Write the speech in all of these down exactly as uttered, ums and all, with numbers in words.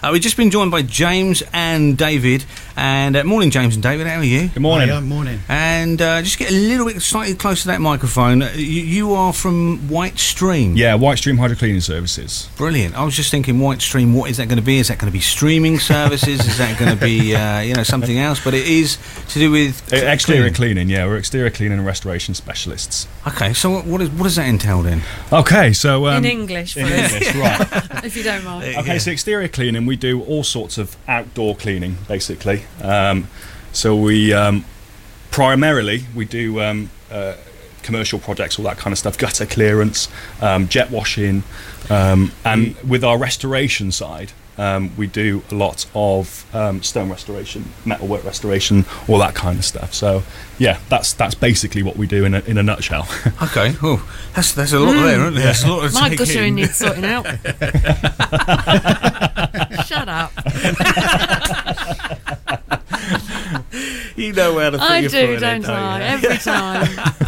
Uh, we've just been joined by James and David. And uh, morning, James and David. How are you? Good morning. Hi, morning. And uh, just get a little bit slightly closer to that microphone. You, you are from White Stream. Yeah, White Stream Hydro Cleaning Services. Brilliant. I was just thinking, White Stream. What is that going to be? Is that going to be streaming services? Is that going to be, uh, you know, something else? But it is to do with Uh, exterior cleaning. cleaning. Yeah, we're exterior cleaning and restoration specialists. Okay. So what, what, is, what does that entail then? Okay, so um, in English, in for us, English, right? if you don't mind. Okay, so exterior cleaning, we do all sorts of outdoor cleaning, basically. Um, so we um, primarily we do um, uh, commercial projects, all that kind of stuff, gutter clearance, um, jet washing, um, and with our restoration side, um, we do a lot of um, stone restoration, metalwork restoration, all that kind of stuff. So yeah, that's that's basically what we do in a, in a nutshell. Okay. Oh, that's that's a lot Mm. there, isn't there? That's a lot to My take guttering in. needs sorting out. Shut up. You know how to put I your foot do, in it, don't don't I? you? Every time.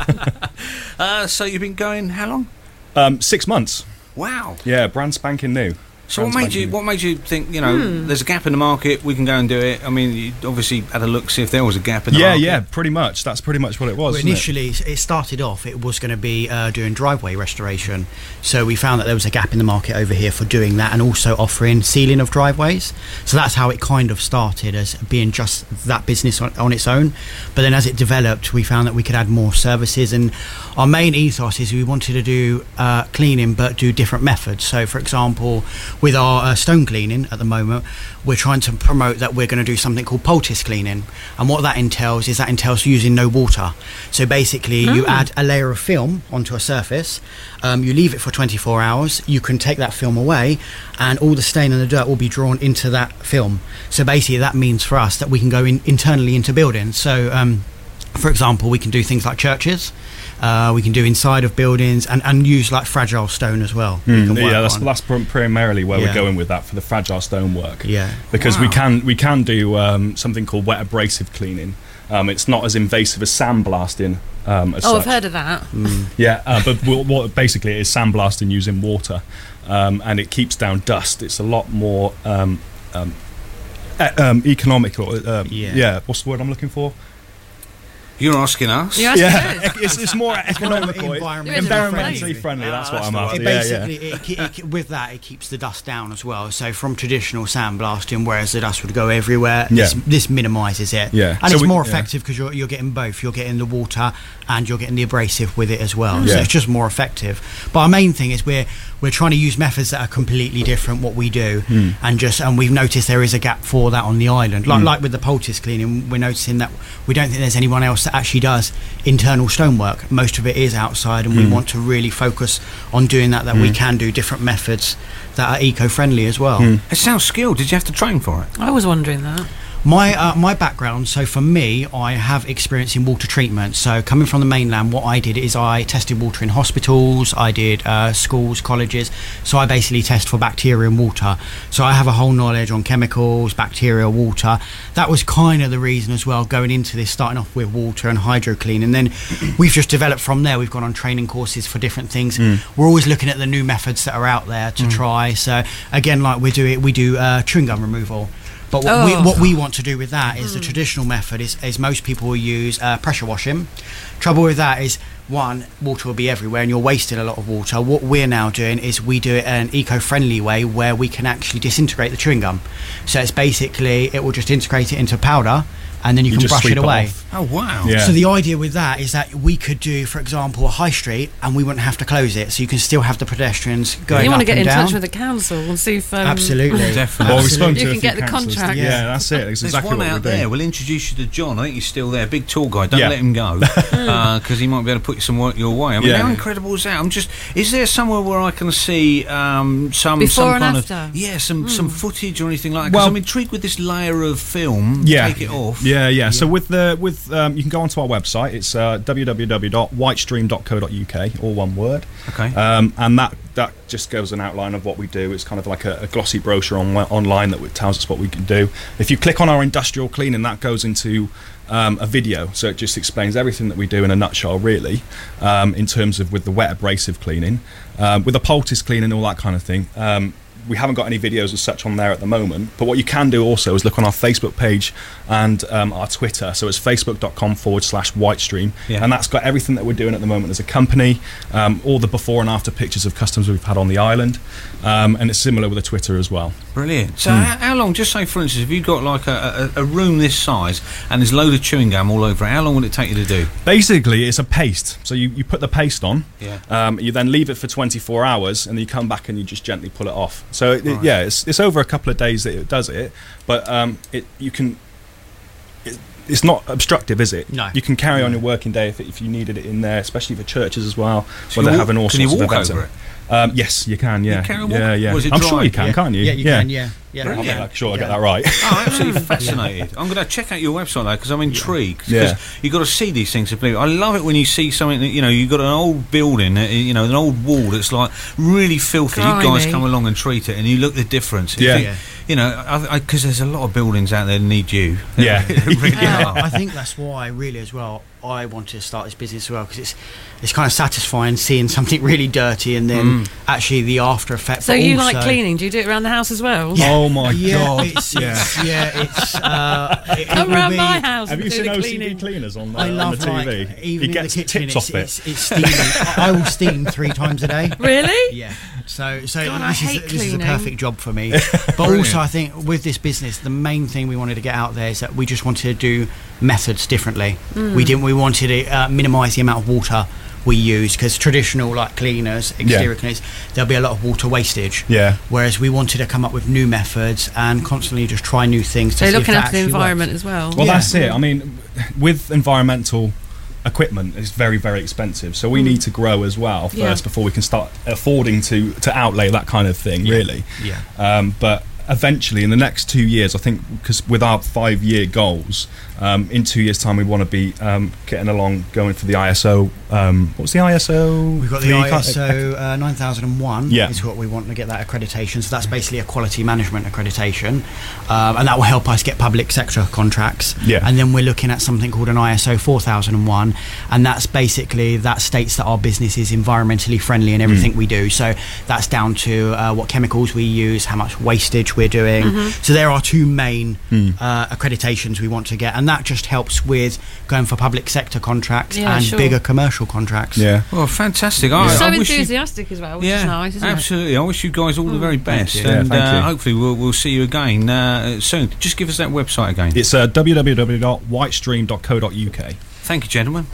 Uh, so you've been going how long? um, six months. Wow. Yeah, brand spanking new. So what Brand made you spanking new. what made you think, you know, Hmm. there's a gap in the market, we can go and do it? I mean, you obviously had a look, see if there was a gap in the Yeah, market. yeah, pretty much. That's pretty much what it was. Well, wasn't it? initially, it started off, it was going to be uh, doing driveway restoration. So we found that there was a gap in the market over here for doing that and also offering sealing of driveways. So that's how it kind of started, as being just that business on, on its own. But then as it developed, we found that we could add more services. And our main ethos is we wanted to do uh, cleaning, but do different methods. So, for example, with our uh, stone cleaning at the moment, we're trying to promote that we're going to do something called poultice cleaning. And what that entails is that entails using no water. So basically you Oh. add a layer of film onto a surface, um, you leave it for twenty-four hours, you can take that film away and all the stain and the dirt will be drawn into that film. So basically that means for us that we can go in internally into buildings. So um, for example, we can do things like churches, uh, we can do inside of buildings, and, and use like fragile stone as well. we Mm, can work yeah, that's, on. that's prim- primarily where Yeah. we're going with that for the fragile stonework. Yeah. Because we Wow. can we can do um, something called wet abrasive cleaning. Um, it's not as invasive as sandblasting. Um, as Oh, I've such. heard of that. Mm. Yeah, uh, but what, what basically it is sandblasting using water, um, and it keeps down dust. It's a lot more um, um, e- um, economical. Um, Yeah. yeah, what's the word I'm looking for? You're asking us? You're asking Yeah, us. it's, it's more economical, Environmentally environmentally friendly. friendly. That's Ah, what I'm that's after. It Yeah, basically, yeah. It, ke- it, ke- with that, it keeps the dust down as well. So from traditional sandblasting, whereas the dust would go everywhere, this, Yeah. this minimises it. Yeah. And So it's we- more yeah. effective because you're, you're getting both. You're getting the water and you're getting the abrasive with it as well. So Yeah. it's just more effective. But our main thing is we're we're trying to use methods that are completely different what we do, Hmm. and just and we've noticed there is a gap for that on the island. Like Mm. like with the poultice cleaning, we're noticing that we don't think there's anyone else that actually does internal stonework. Most of it is outside, and we Mm. want to really focus on doing that. That we Mm. can do different methods that are eco-friendly as well. Mm. It sounds skilled. Did you have to train for it? I was wondering that. My uh, my background, so for me, I have experience in water treatment. So coming from the mainland, what I did is I tested water in hospitals, I did uh, schools, colleges. So I basically test for bacteria in water. So I have a whole knowledge on chemicals, bacteria, water. That was kind of the reason as well, going into this, starting off with water and hydro clean. And then we've just developed from there. We've gone on training courses for different things. Mm. We're always looking at the new methods that are out there to try. So again, like we do it, we do uh, chewing gum removal. But what, Oh. we, what we want to do with that is the traditional method is, is most people will use uh, pressure washing. Trouble with that is, one, water will be everywhere and you're wasting a lot of water. What we're now doing is we do it in an eco-friendly way where we can actually disintegrate the chewing gum. So it's basically, it will just integrate it into powder and then you, You can just brush sweep it it away. off. Oh, wow. Yeah. So the idea with that is that we could do, for example, a high street and we wouldn't have to close it. So you can still have the pedestrians going You up want to get and in down. touch with the council and see if... Um, Absolutely. Definitely. Well, we've spoken Absolutely. to You a can few get the councillors. contract. Yeah, Yeah. that's it. That's There's exactly one what out we're there. doing. We'll introduce you to John. I think he's still there. Big tall guy. Don't Yeah. let him go because he might be able to put some work your way. I mean, Yeah. how incredible is that? I'm just. Is there somewhere where I can see um, some Before some and kind after? of yeah some some footage or anything like that? 'Cause Well- I'm intrigued with this layer of film. Yeah. Take it off. Yeah, yeah. So with the with um, you can go onto our website. It's uh, w w w dot whitestream dot co dot u k, all one word. Okay. Um, and that that just gives an outline of what we do. It's kind of like a, a glossy brochure on online that tells us what we can do. If you click on our industrial cleaning, that goes into um, a video, so it just explains everything that we do in a nutshell, really, um, in terms of with the wet abrasive cleaning, um, with the poultice cleaning, all that kind of thing. Um, we haven't got any videos as such on there at the moment, but what you can do also is look on our Facebook page and um, our Twitter. So it's facebook.com forward slash Whitestream, Yeah. and that's got everything that we're doing at the moment as a company, um, all the before and after pictures of customers we've had on the island, um, and it's similar with the Twitter as well. Brilliant. So how, how long, just say for instance, if you've got like a, a, a room this size and there's a load of chewing gum all over it, how long will it take you to do? Basically, it's a paste. So you, you put the paste on, Yeah. um, you then leave it for twenty-four hours, and then you come back and you just gently pull it off. So it, Right. yeah, it's, it's over a couple of days that it does it, but um, it you can. It, it's not obstructive, is it? No. You can carry on your working day if, if you needed it in there, especially for churches as well, So where you they're walk- having all can you sorts of walk events. over in- it? Um, yes, you can. Yeah, You can walk- yeah, yeah. was it I'm sure dry? you can, yeah. can't you? Yeah, you can. Yeah, yeah. I'll Brilliant. make sure I get Yeah. that right. Oh, absolutely fascinated. I'm going to check out your website though because I'm intrigued. Yeah. Because you've got to see these things to believe. I love it when you see something that, you know, you've got an old building, uh, you know, an old wall that's like really filthy. You guys Grimy. come along and treat it and you look the difference. You Yeah. think, Yeah. You know, because there's a lot of buildings out there that need you. Yeah. They really Yeah, are. I think that's why, really, as well, I wanted to start this business as well, because it's it's kind of satisfying seeing something really dirty and then actually the after effect. So but you also- like cleaning? Do you do it around the house as well? Oh my Yeah, god! it's, yeah. it's, yeah, it's. Uh, it, it Come will round be- my house Have and you do seen the O C D cleaning. cleaners on the, I on love the T V? like even he in gets the kitchen. tips It's, off it. it's, it's steaming. I I will steam three times a day. Really? Yeah. So, so God, I this, is, hate this is a cleaning. perfect job for me. But also, I think with this business, the main thing we wanted to get out there is that we just wanted to do methods differently. Mm. We didn't. We wanted to uh, minimise the amount of water we use, because traditional like cleaners, exterior Yeah. cleaners, there'll be a lot of water wastage. Yeah. Whereas we wanted to come up with new methods and constantly just try new things. To So see you're if looking that after the actually environment works. as well. Well, Yeah. that's it. I mean, with environmental equipment, it's very, very expensive. So we need to grow as well first Yeah. before we can start affording to to outlay that kind of thing. Really. Yeah. Um, but eventually, in the next two years, I think, because with our five-year goals, um, in two years' time, we want to be um, getting along, going for the I S O. Um, what's the I S O? We've got the Three- I S O uh, nine thousand one Yeah. is what we want to get that accreditation. So that's basically a quality management accreditation, um, and that will help us get public sector contracts. Yeah. And then we're looking at something called an I S O four thousand one, and that's basically that states that our business is environmentally friendly in everything we do. So that's down to uh, what chemicals we use, how much wastage we're doing. So there are two main uh, accreditations we want to get, and that just helps with going for public sector contracts Yeah, and sure. bigger commercial contracts. Yeah. Well, fantastic. I, so I wish you- enthusiastic as well, which yeah, is nice, isn't absolutely. I wish you guys all the very best, you. Yeah, and thank uh, you. hopefully we'll we'll see you again uh, soon. Just give us that website again. It's uh, w w w dot whitestream dot co dot u k. Thank you, gentlemen.